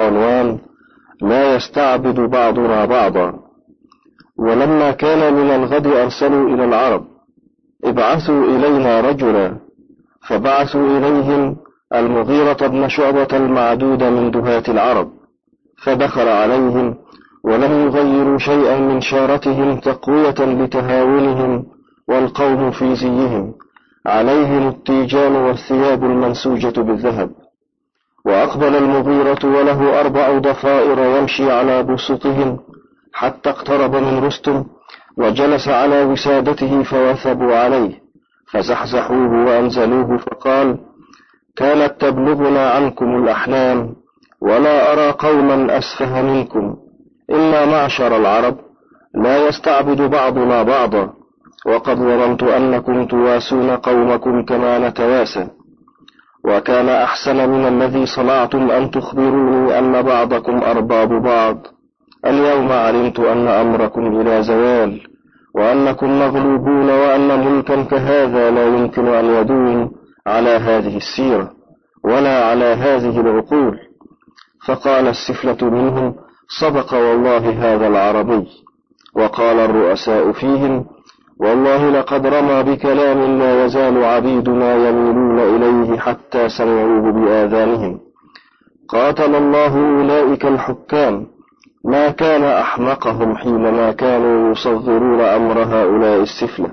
بعنوان لا يستعبد بعضنا بعضا. ولما كان من الغد أرسلوا إلى العرب: ابعثوا إلينا رجلا، فبعثوا إليهم المغيرة بن شعبة المعدود من دهاة العرب، فدخل عليهم ولم يغيروا شيئا من شارتهم تقوية لتهاونهم، والقوم في زيهم، عليهم التيجان والثياب المنسوجة بالذهب. وأقبل المغيرة وله 4 ضفائر يمشي على بسطهم، حتى اقترب من رستم وجلس على وسادته، فوثبوا عليه فزحزحوه وأنزلوه، فقال: كانت تبلغنا عنكم الأحلام، ولا أرى قوما أسفه منكم، إنا معشر العرب لا يستعبد بعضنا بعضا، وقد ظننت أنكم تواسون قومكم كما نتواسى، وكان أحسن من الذي صنعتم أن تخبروني أن بعضكم أرباب بعض. اليوم علمت أن أمركم إلى زوال، وأنكم مغلوبون، وأن ملكا كهذا لا يمكن أن يدوم على هذه السيرة ولا على هذه العقول. فقال السفلة منهم: صدق والله هذا العربي. وقال الرؤساء فيهم: والله لقد رمى بكلام لا يزال عبيدنا يميلون إليه حتى سمعوه بآذانهم. قاتل الله أولئك الحكام، ما كان أحمقهم حينما كانوا يصغرون أمر هؤلاء السفلة.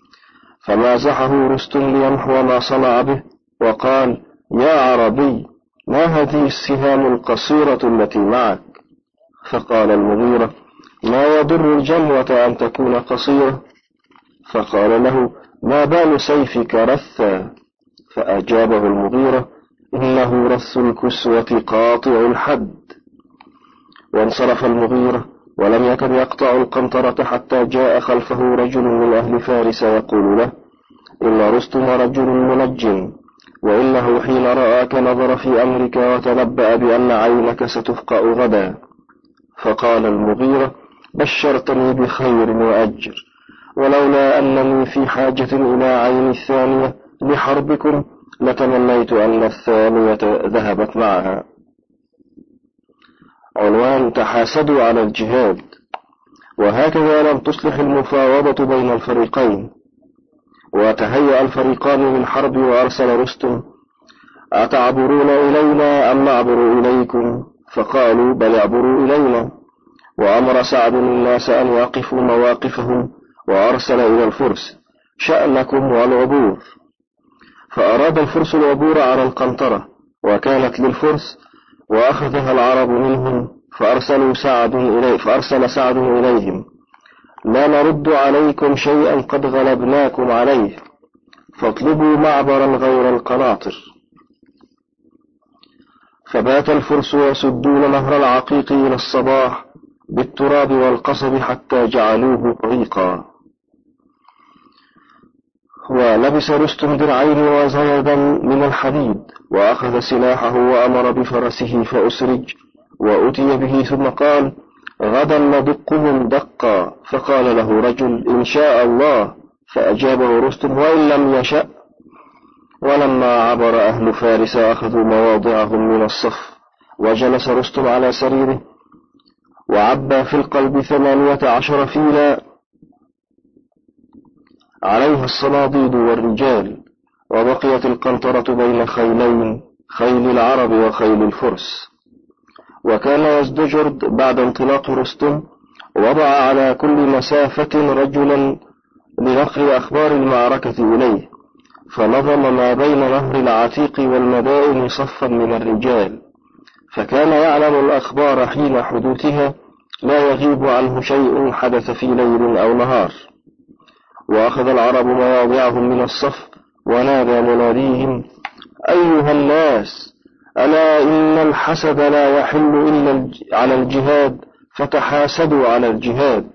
فمازحه رستم ليمحو ما صنع به، وقال: يا عربي، ما هذه السهام القصيرة التي معك؟ فقال المغيرة: ما يضر الجموة أن تكون قصيرة. فقال له: ما بال سيفك رثا؟ فأجابه المغيرة: إنه رث الكسوة قاطع الحد. وانصرف المغيرة ولم يكن يقطع القنطرة حتى جاء خلفه رجل من أهل فارس يقول له: إن رستم رجل منجم، وإنه حين رآك نظر في أمرك وتنبأ بأن عينك ستفقأ غدا. فقال المغيرة: بشرتني بخير وأجر، ولولا أنني في حاجة إلى عين الثانية لحربكم لتمنيت أن الثانية ذهبت معها. عنوان: تحاسدوا على الجهاد. وهكذا لم تصلح المفاوضة بين الفريقين، وتهيأ الفريقان للحرب، وأرسل رستم: أتعبرون إلينا أم نعبر إليكم؟ فقالوا: بل اعبروا إلينا. وأمر سعد الناس أن يقفوا مواقفهم، وأرسل إلى الفرس: شأنكم والعبور. فأراد الفرس العبور على القنطرة، وكانت للفرس، وأخذها العرب منهم، فأرسل سعد إليهم: لا نرد عليكم شيئا قد غلبناكم عليه، فاطلبوا معبرا غير القناطر. فبات الفرس يسدون نهر العقيق إلى الصباح بالتراب والقصب حتى جعلوه طريقا. ولبس رستم درعين وزيدا من الحديد، وأخذ سلاحه وأمر بفرسه فأسرج وأتي به، ثم قال: غدا ندقهم دقا. فقال له رجل: إن شاء الله. فأجابه رستم: وإن لم يشأ. ولما عبر أهل فارس أخذوا مواضعهم من الصف، وجلس رستم على سريره، وعبى في القلب 18 فيلا عليها الصناديد والرجال، وبقيت القنطرة بين خيلين، خيل العرب وخيل الفرس. وكان يزدجرد بعد انطلاق رستم وضع على كل مسافة رجلا لنقل أخبار المعركة إليه، فنظم ما بين نهر العتيق والمدائن صفا من الرجال، فكان يعلم الأخبار حين حدوثها، لا يغيب عنه شيء حدث في ليل أو نهار. وأخذ العرب مواضعهم من الصف، ونادى مناديهم: أيها الناس، ألا إن الحسد لا يحل إلا على الجهاد، فتحاسدوا على الجهاد.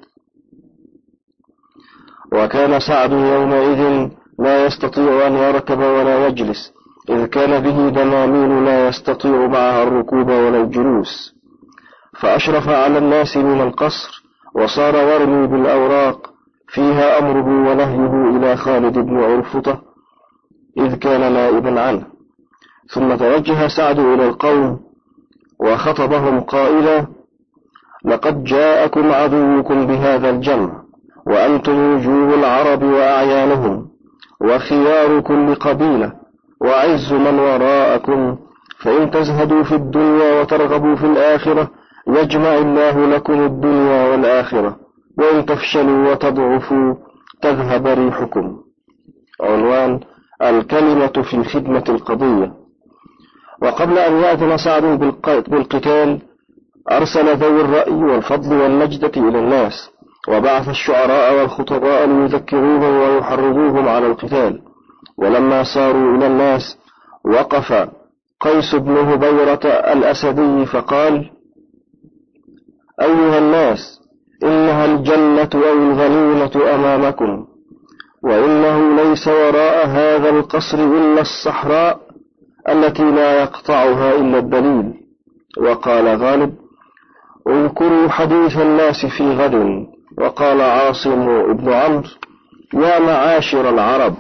وكان سعد يومئذ لا يستطيع أن يركب ولا يجلس، إذ كان به دمامين لا يستطيع معها الركوب ولا الجلوس. فأشرف على الناس من القصر، وصار يرمي بالأوراق فيها أمره ونهيه إلى خالد بن عرفطة، إذ كان نائبا عنه. ثم توجه سعد إلى القوم، وخطبهم قائلا: لقد جاءكم عدوكم بهذا الجمع، وأنتم وجوه العرب وأعيانهم، وخيار كل قبيلة، وعز من وراءكم، فإن تزهدوا في الدنيا وترغبوا في الآخرة يجمع الله لكم الدنيا والآخرة، وإن تفشلوا وتضعفوا تذهب ريحكم. عنوان: الكلمة في خدمة القضية. وقبل أن يأذن سعد بالقتال أرسل ذوي الرأي والفضل والنجدة إلى الناس، وبعث الشعراء والخطباء ليذكروهم ويحرضوهم على القتال. ولما ساروا إلى الناس وقف قيس بن هبيرة الأسدي فقال: أيها الناس، إنها الجنة أو الغنيمة أمامكم، وإنه ليس وراء هذا القصر إلا الصحراء التي لا يقطعها إلا الدليل. وقال غالب: اذكروا حديث الناس في غد. وقال عاصم بن عمرو: يا معاشر العرب،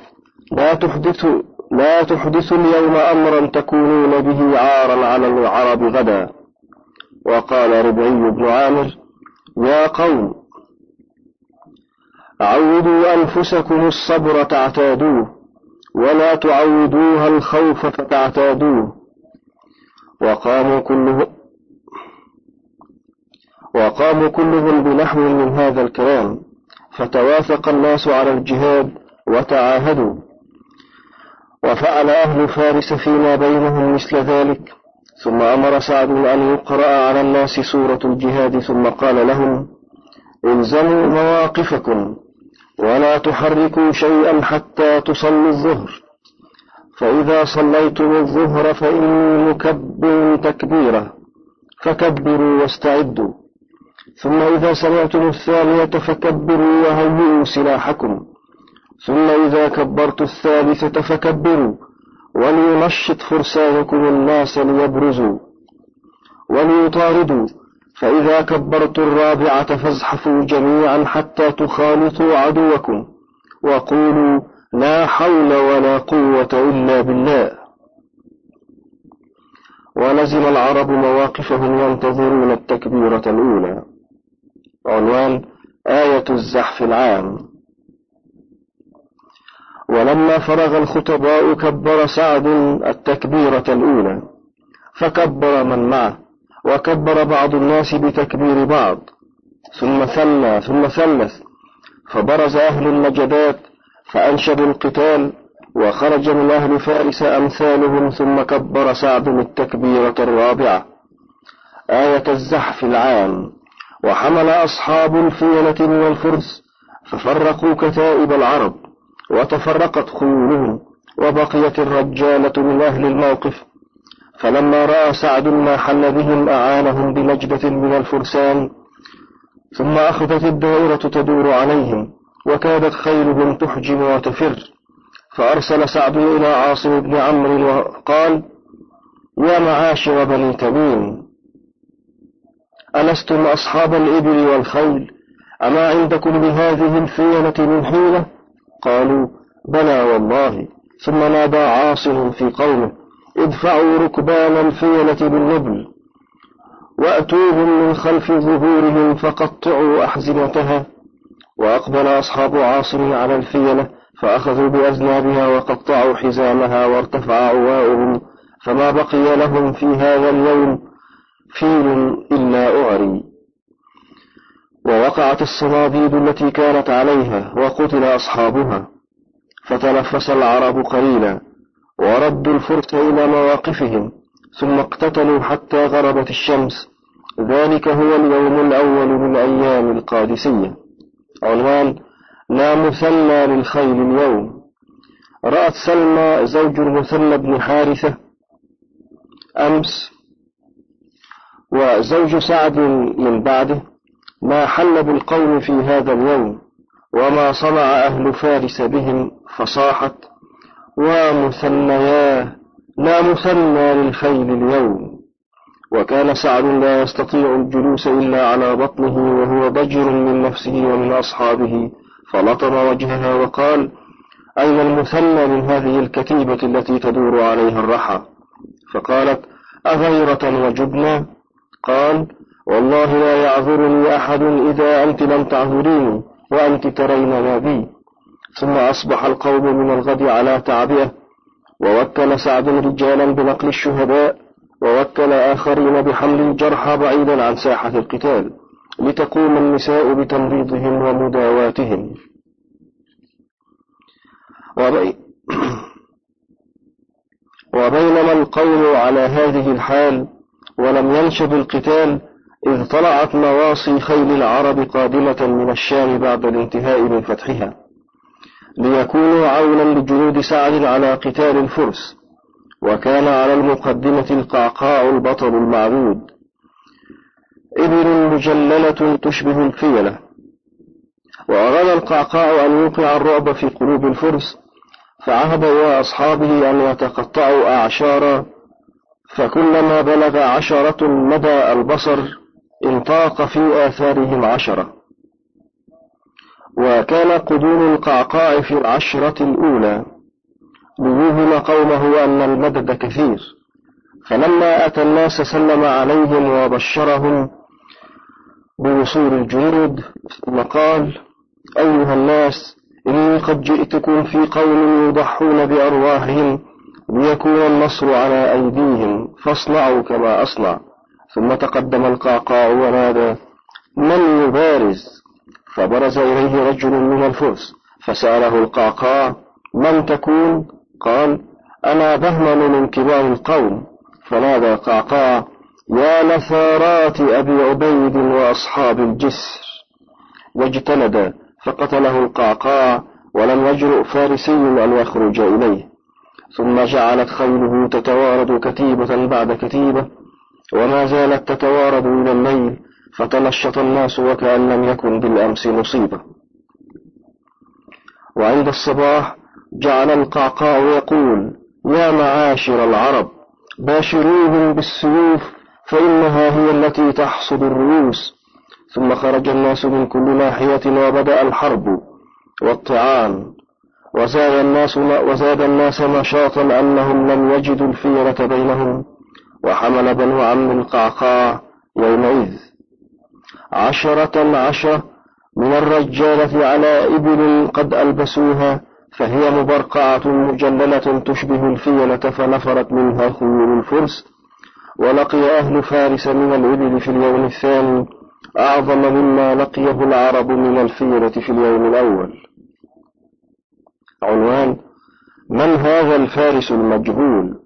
لا تحدثوا اليوم أمرا تكونون به عارا على العرب غدا. وقال ربعي بن عامر: يا قوم، عودوا أنفسكم الصبر تعتادوه، ولا تعودوها الخوف فتعتادوه. وقاموا كلهم بنحو من هذا الكلام، فتواثق الناس على الجهاد وتعاهدوا. وفعل أهل فارس فيما بينهم مثل ذلك. ثم أمر سعد أن يقرأ على الناس سورة الجهاد، ثم قال لهم: الزموا مواقفكم، ولا تحركوا شيئا حتى تصلوا الظهر، فإذا صليتم الظهر فإني مكبر تكبيرة، فكبروا واستعدوا، ثم إذا سمعتم الثانية فكبروا وهيئوا سلاحكم، ثم إذا كبرت الثالثة فكبروا، ولينشط فرسانكم الناس ليبرزوا وليطاردوا، فإذا كبرت الرابعة فازحفوا جميعا حتى تخالطوا عدوكم، وقولوا: لا حول ولا قوة إلا بالله. ولزم العرب مواقفهم ينتظرون التكبيرة الأولى. عنوان: آية الزحف العام. ولما فرغ الخطباء كبر سعد التكبيرة الأولى، فكبر من معه، وكبر بعض الناس بتكبير بعض، ثم ثنى ثم ثلث، فبرز أهل النجدات فأنشدوا القتال، وخرج من أهل فارس أمثالهم، ثم كبر سعد التكبيرة الرابعة. آية الزحف العام. وحمل أصحاب الفيلة من الفرس ففرقوا كتائب العرب، وتفرقت خيولهم، وبقيت الرجالة من أهل الموقف. فلما رأى سعد ما حل بهم أعانهم بنجدة من الفرسان، ثم أخذت الدائرة تدور عليهم، وكادت خيلهم تحجم وتفر، فأرسل سعد إلى عاصم بن عمرو وقال: يا معاشر بني تميم، ألستم أصحاب الإبل والخيل؟ أما عندكم بهذه الفيلة من حيلة؟ قالوا: بلى والله. ثم نادى عاصم في قومه: ادفعوا ركبان الفيلة بالنبل، وأتوهم من خلف ظهورهم فقطعوا أحزمتها. وأقبل أصحاب عاصم على الفيلة فأخذوا بأذنابها وقطعوا حزامها، وارتفع عواؤهم، فما بقي لهم في هذا اليوم فيل إلا أعري. ووقعت الصناديد التي كانت عليها، وقتل أصحابها. فتنفس العرب قليلا، وردوا الفرس إلى مواقفهم، ثم اقتتلوا حتى غربت الشمس. ذلك هو اليوم الأول من أيام القادسية. عنوان: لا مثنى للخيل اليوم. رأت سلمى زوج المثنى بن حارثة أمس وزوج سعد من بعده ما حل بالقوم في هذا اليوم، وما صنع أهل فارس بهم، فصاحت: ومثنياه، لا مثنى للخيل اليوم. وكان سعد لا يستطيع الجلوس إلا على بطنه، وهو ضجر من نفسه ومن أصحابه، فلطم وجهها وقال: أين المثنى من هذه الكتيبة التي تدور عليها الرحى؟ فقالت: أغيرة وجبنا؟ قال: والله لا يعذرني أحد إذا أنت لم تعذريني وأنت ترين ما بي. ثم أصبح القوم من الغد على تعبئة، ووكل سعد رجالا بنقل الشهداء، ووكل آخرين بحمل الجرحى بعيدا عن ساحة القتال، لتقوم النساء بتمريضهم ومداواتهم. وبينما القوم على هذه الحال ولم ينشب القتال، إذ طلعت نواصي خيل العرب قادمة من الشام بعد الانتهاء من فتحها، ليكونوا عونا لجنود سعد على قتال الفرس. وكان على المقدمة القعقاع البطل المعبود، إبل مجللة تشبه الفيلة. وأراد القعقاع أن يوقع الرعب في قلوب الفرس، فعهد إلى أصحابه أن يتقطعوا أعشارا، فكلما بلغ 10 مدى البصر انطاق في آثارهم 10. وكان قدوم القعقاع في 10 الأولى ليوهم قومه أن المدد كثير، فلما أتى الناس سلم عليهم وبشرهم بوصول الجنود، ثم قال: أيها الناس، إني قد جئتكم في قوم يضحون بأرواحهم ليكون النصر على أيديهم، فاصنعوا كما أصنع. ثم تقدم القعقاع ونادى: من يبارز؟ فبرز إليه رجل من الفرس، فسأله القعقاع: من تكون؟ قال: أنا بهمن من كبار القوم. فنادى القعقاع: يا نثارات أبي عبيد وأصحاب الجسر، واجتلد، فقتله القعقاع، ولم يجرؤ فارسي أن يخرج إليه. ثم جعلت خيله تتوارد كتيبة بعد كتيبة، وما زالت تتوارد إلى الليل، فتنشط الناس وكأن لم يكن بالأمس مصيبة. وعند الصباح جعل القعقاع يقول: يا معاشر العرب، باشروهم بالسيوف، فإنها هي التي تحصد الرؤوس. ثم خرج الناس من كل ناحية، وبدأ الحرب والطعان، وزاد الناس نشاطا أنهم لم يجدوا الفيرة بينهم. وحمل بنو عم القعقاع يومئذ 10 من الرجالة على إبل قد ألبسوها، فهي مبرقعة مجللة تشبه الفيلة، فنفرت منها خيول الفرس. ولقي أهل فارس من الإبل في اليوم الثاني أعظم مما لقيه العرب من الفيلة في اليوم الأول. عنوان: من هذا الفارس المجهول؟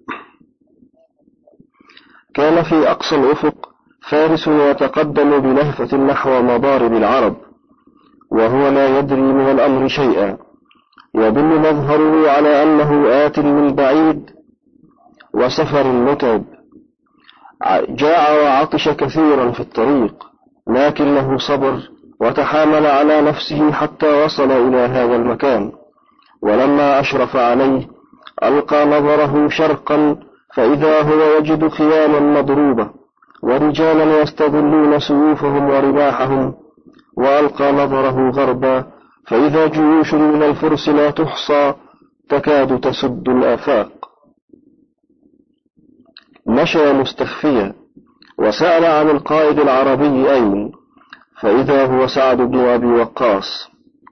كان في أقصى الأفق فارس يتقدم بلهفة نحو مضارب العرب، وهو لا يدري من الأمر شيئا، يدل مظهره على أنه آت من بعيد وسفر متعب، جاع وعطش كثيرا في الطريق، لكنه صبر وتحامل على نفسه حتى وصل إلى هذا المكان. ولما أشرف عليه ألقى نظره شرقا، فإذا هو يجد خياما مضروبة ورجالا يستظلون سيوفهم ورماحهم. وألقى نظره غربا، فإذا جيوش من الفرس لا تحصى تكاد تسد الآفاق. مشى مستخفيا وسأل عن القائد العربي أين، فإذا هو سعد بن أبي وقاص.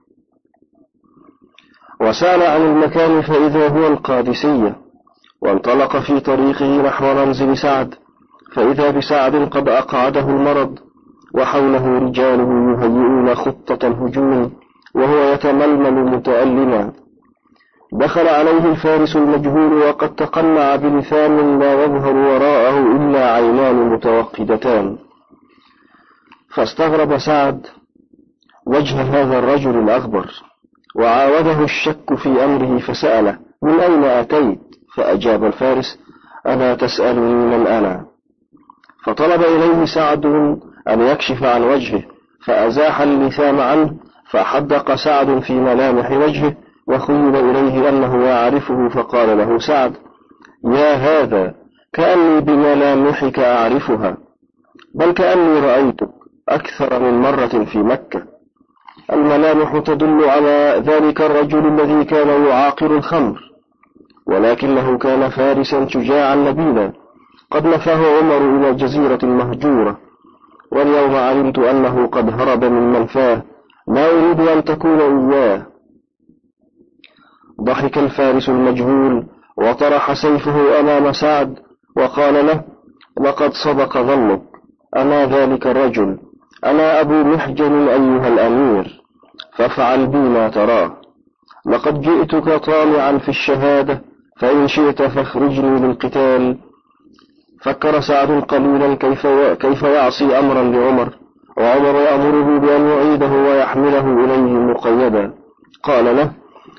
وسأل عن المكان، فإذا هو القادسية. وانطلق في طريقه نحو منزل سعد، فإذا بسعد قد أقعده المرض، وحوله رجاله يهيئون خطة الهجوم، وهو يتململ متألما. دخل عليه الفارس المجهول وقد تقنع بلسان لا يظهر وراءه إلا عينان متوقدتان. فاستغرب سعد وجه هذا الرجل الأغبر، وعاوده الشك في أمره، فسأله: من أين أتيت؟ فأجاب الفارس: ألا تسألني من أنا؟ فطلب إليه سعد أن يكشف عن وجهه، فأزاح اللثام عنه، فحدق سعد في ملامح وجهه، وخيل إليه أنه يعرفه، فقال له سعد: يا هذا، كأني بملامحك أعرفها، بل كأني رأيتك أكثر من مرة في مكة. الملامح تدل على ذلك الرجل الذي كان يعاقر الخمر، ولكنه كان فارسا شجاعا نبيلا، قد نفاه عمر إلى جزيرة مهجورة، واليوم علمت أنه قد هرب من منفاه، لا أريد أن تكون إياه. ضحك الفارس المجهول وطرح سيفه أمام سعد وقال له: لقد صدق ظنك، أنا ذلك الرجل، أنا أبو محجن أيها الأمير، فافعل بي ما تراه. لقد جئتك طامعا في الشهادة، فإن شئت فاخرجني للقتال. فكر سعد قليلا كيف يعصي أمرا لعمر، وعمر يأمره بأن يعيده ويحمله إليه مقيدا. قال له: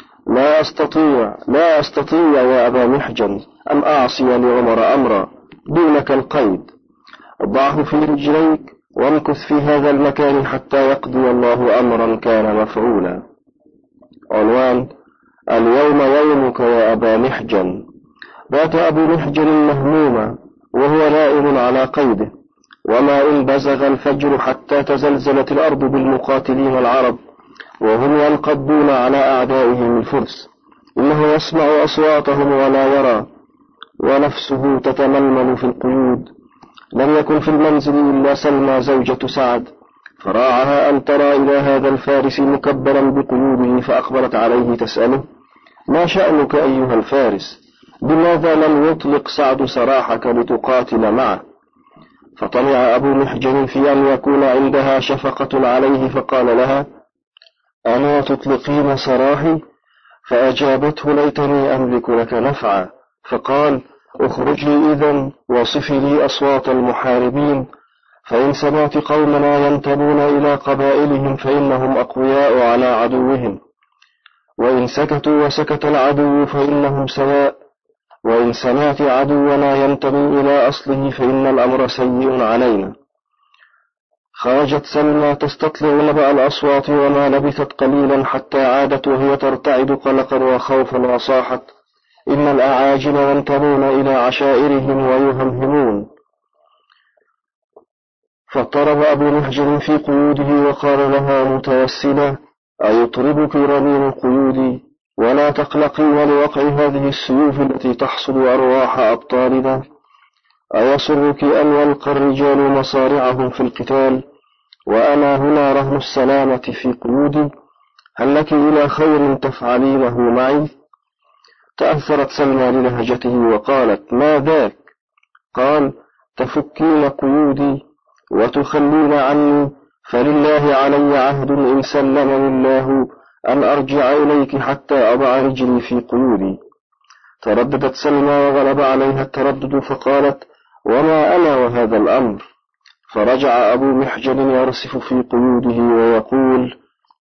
لا أستطيع يا أبا محجن أن أعصي لعمر أمرا دونك القيد، ضعه في رجليك وامكث في هذا المكان حتى يقضي الله أمرا كان مفعولا. عنوان: اليوم يومك يا أبا محجن. بات أبو محجن مهموما وهو نائم على قيده، وما إن بزغ الفجر حتى تزلزلت الأرض بالمقاتلين العرب وهم ينقضون على أعدائهم الفرس، إنه يسمع أصواتهم ولا يرى، ونفسه تتململ في القيود. لم يكن في المنزل إلا سلمى زوجة سعد، فراعها أن ترى إلى هذا الفارس مكبرا بقيوده، فأقبلت عليه تسأله: ما شأنك أيها الفارس؟ لماذا لم يطلق سعد سراحك لتقاتل معه؟ فطمع أبو محجن في أن يكون عندها شفقة عليه، فقال لها: أنا تطلقين سراحي؟ فأجابته: ليتني أملك لك نفعا. فقال: اخرجي إذن وصفي لي أصوات المحاربين، فإن سمعت قومنا ينتمون إلى قبائلهم فإنهم أقوياء على عدوهم، وإن سكتوا وسكت العدو فإنهم سواء، وإن سمعت عدونا ينتمي إلى أصله فإن الأمر سيء علينا. خرجت سلمى تستطلع نبأ الأصوات، وما لبثت قليلا حتى عادت وهي ترتعد قلقا وخوفا، وصاحت: إن الأعاجم ينتمون إلى عشائرهم ويهمهمون. فاضطرب أبو محجن في قيوده وقال لها متوسلا: أيطربك رنين قيودي؟ ولا تقلقين لوقع هذه السيوف التي تحصد أرواح أبطالنا. أيسرك أن يلقى الرجال مصارعهم في القتال وأنا هنا رهن السلامة في قيودي؟ هل لك إلى خير تفعلينه معي؟ تأثرت سلمى للهجته وقالت: ما ذاك؟ قال: تفكين قيودي وتخلين عني، فلله علي عهد إن سلمني الله أن أرجع إليك حتى أضع رجلي في قيودي. ترددت سلمى وغلب عليها التردد، فقالت: وما أنا وهذا الأمر. فرجع أبو محجن يرسف في قيوده ويقول: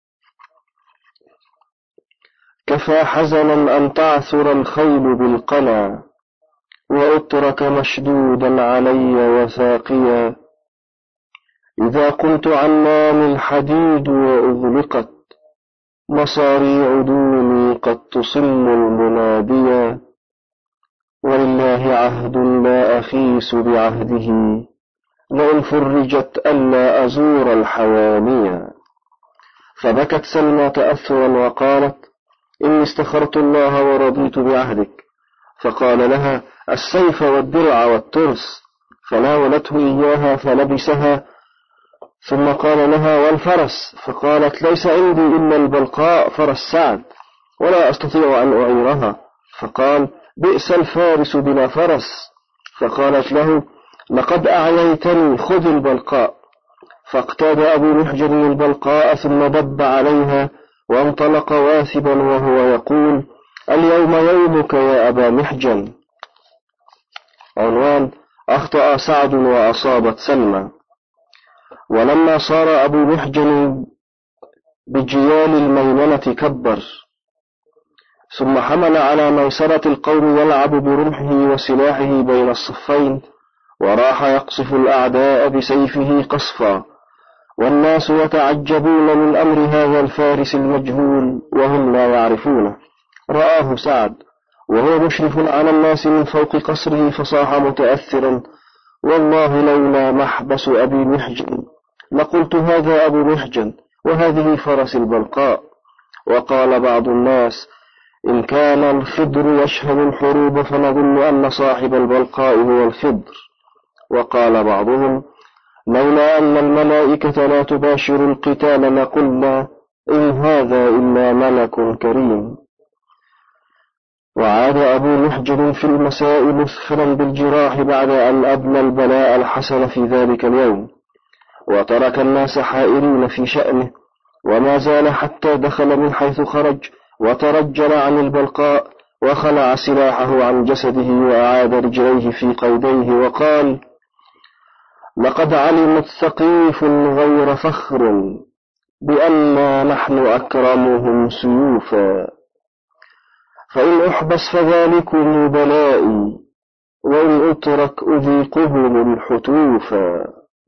كفى حزنا أن تعثر الخيل بالقنا، وأترك مشدودا علي وثاقيا. إذا قلت عنان الحديد وأغلقت، مصاريع دوني قد تصم المناديا. ولله عهد لا أخيس بعهده، لئن فرجت ألا أزور الحوانيا. فبكت سلمى تأثرا وقالت: إني استخرت الله ورضيت بعهدك. فقال لها: السيف والدرع والترس. فناولته إياها فلبسها، ثم قال لها: والفرس؟ فقالت: ليس عندي إلا البلقاء فرس سعد، ولا أستطيع أن أعيرها. فقال: بئس الفارس بلا فرس. فقالت له: لقد أعييتني، خذ البلقاء. فاقتاد أبو محجن البلقاء ثم دب عليها وانطلق واثبا وهو يقول: اليوم يومك يا أبا محجن. عنوان: أخطأ سعد وأصابت سلمى. ولما صار أبو محجن بجيال الميمنة كبر، ثم حمل على ميسرة القوم يلعب برمحه وسلاحه بين الصفين، وراح يقصف الأعداء بسيفه قصفا، والناس يتعجبون من أمر هذا الفارس المجهول وهم لا يعرفونه. رآه سعد وهو مشرف على الناس من فوق قصره، فصاح متأثرا: والله لولا محبس أبي محجن لقلت هذا أبو محجن وهذه فرس البلقاء. وقال بعض الناس: إن كان الخضر يشهد الحروب فنظن أن صاحب البلقاء هو الخضر. وقال بعضهم: لولا أن الملائكة لا تباشر القتال لقلنا إن هذا إلا ملك كريم. وعاد أبو محجن في المساء مثخلا بالجراح بعد أن أبنى البلاء الحسن في ذلك اليوم، وترك الناس حائرين في شأنه، وما زال حتى دخل من حيث خرج وترجل عن البلقاء، وخلع سلاحه عن جسده وأعاد رجليه في قيديه وقال: لقد علمت ثقيف غير فخر بأننا نحن أكرمهم سيوفا، فإن أحبس فذلكم بلائي، وإن أترك أذيقهم الحتوفا.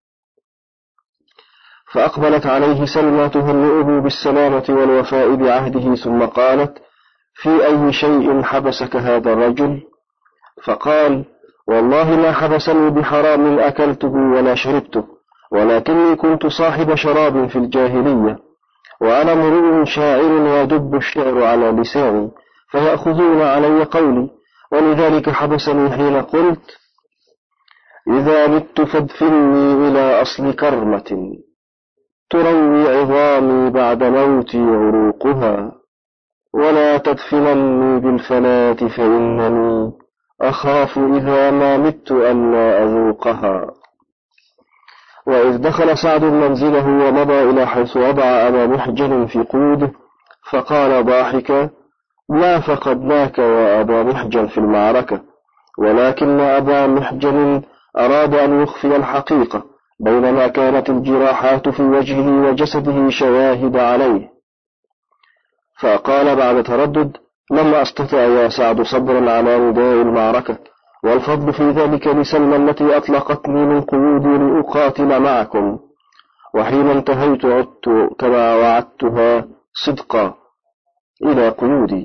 فأقبلت عليه سلمى تهنئه بالسلامة والوفاء بعهده، ثم قالت: في أي شيء حبسك هذا الرجل؟ فقال: والله ما حبسني بحرام أكلته ولا شربته، ولكني كنت صاحب شراب في الجاهلية، وأنا امرؤ شاعر ويدب الشعر على لساني، فيأخذون علي قولي، ولذلك حبسني حين قلت: إذا مت فادفني إلى أصل كرمة تروي عظامي بعد موتي عروقها، ولا تدفنني بالفلاة فإنني أخاف إذا ما مت أن لا أذوقها. وإذ دخل سعد منزله ومضى إلى حيث وضع أبا محجن في قوده، فقال ضاحكا: ما فقدناك يا أبا محجن في المعركة، ولكن أبا محجن أراد أن يخفي الحقيقة، بينما كانت الجراحات في وجهه وجسده شواهد عليه. فقال بعد تردد: لم أستطع يا سعد صبرا على نداء المعركة، والفضل في ذلك لسلمى التي أطلقتني من قيودي لأقاتل معكم، وحين انتهيت عدت كما وعدتها صدقا إلى قيودي.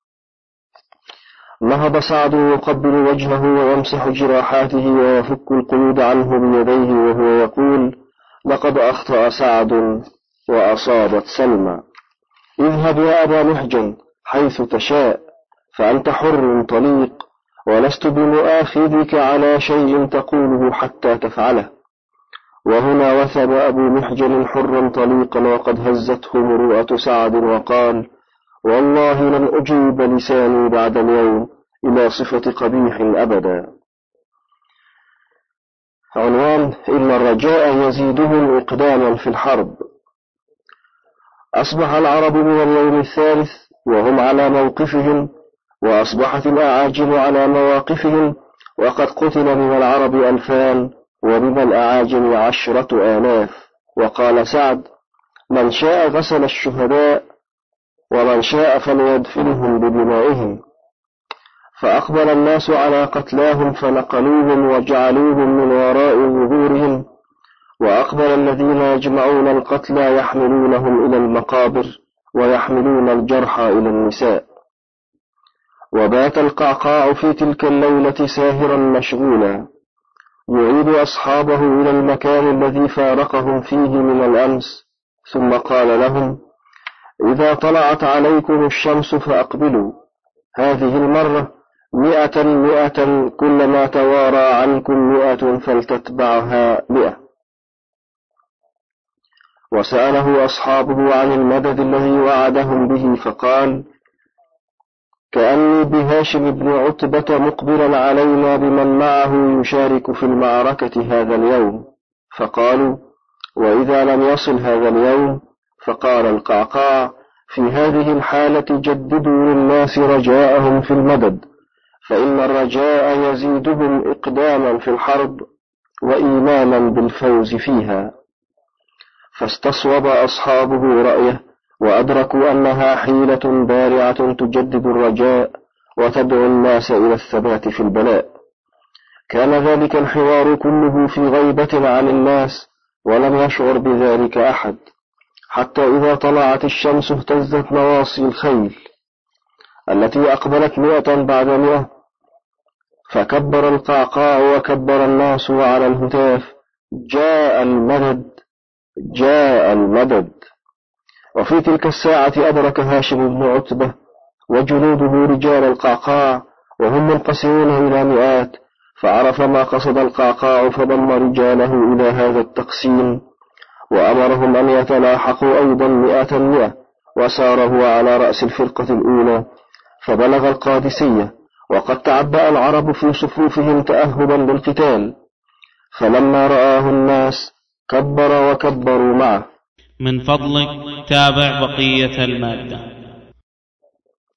نهض سعد يقبل وجهه ويمسح جراحاته ويفك القيود عنه بيديه وهو يقول: لقد أخطأ سعد وأصابت سلمى. اذهب يا أبا محجن حيث تشاء، فأنت حر طليق، ولست بمؤاخذك على شيء تقوله حتى تفعله. وهنا وثب أبو محجن حرا طليقا، وقد هزته مروءة سعد، وقال: والله لن أجيب لساني بعد اليوم إلى صفة قبيح أبدا. عنوان: إن الرجاء يزيدهم إقداما في الحرب. أصبح العرب من اليوم الثالث وهم على موقفهم، وأصبحت الأعاجم على مواقفهم، وقد قتل من العرب 2000 ومن الأعاجم 10,000. وقال سعد: من شاء غسل الشهداء، ومن شاء فليدفنهم بدمائهم. فأقبل الناس على قتلاهم فنقلوهم وجعلوهم من وراء ظهورهم، وأقبل الذين يجمعون القتلى يحملونهم إلى المقابر، ويحملون الجرحى إلى النساء. وبات القعقاع في تلك الليلة ساهرا مشغولا، يعيد أصحابه إلى المكان الذي فارقهم فيه من الأمس، ثم قال لهم: إذا طلعت عليكم الشمس فأقبلوا، هذه المرة 100 كلما توارى عنكم 100 فلتتبعها 100. وسأله أصحابه عن المدد الذي وعدهم به، فقال: كأني بهاشم بن عتبة مقبلا علينا بمن معه يشارك في المعركة هذا اليوم. فقالوا: وإذا لم يصل هذا اليوم؟ فقال القعقاع: في هذه الحالة جددوا للناس رجاءهم في المدد، فإن الرجاء يزيدهم إقداما في الحرب وإيمانا بالفوز فيها. فاستصوب أصحابه رأيه، وأدركوا أنها حيلة بارعة تجدد الرجاء وتدعو الناس إلى الثبات في البلاء. كان ذلك الحوار كله في غيبة عن الناس، ولم يشعر بذلك أحد، حتى إذا طلعت الشمس اهتزت نواصي الخيل التي أقبلت 100 بعد 100، فكبر القعقاع وكبر الناس على الهتاف: جاء المدد، جاء المدد. وفي تلك الساعة أدرك هاشم بن عتبة وجنوده رجال القعقاع، وهم منقسمون إلى 100، فعرف ما قصد القعقاع فضم رجاله إلى هذا التقسيم، وأمرهم أن يتلاحقوا أيضا 100 وسار هو على رأس الفرقة الأولى فبلغ القادسية، وقد تعبأ العرب في صفوفهم تأهبا للقتال، فلما رآه الناس كبر وكبروا معه. من فضلك تابع بقية المادة.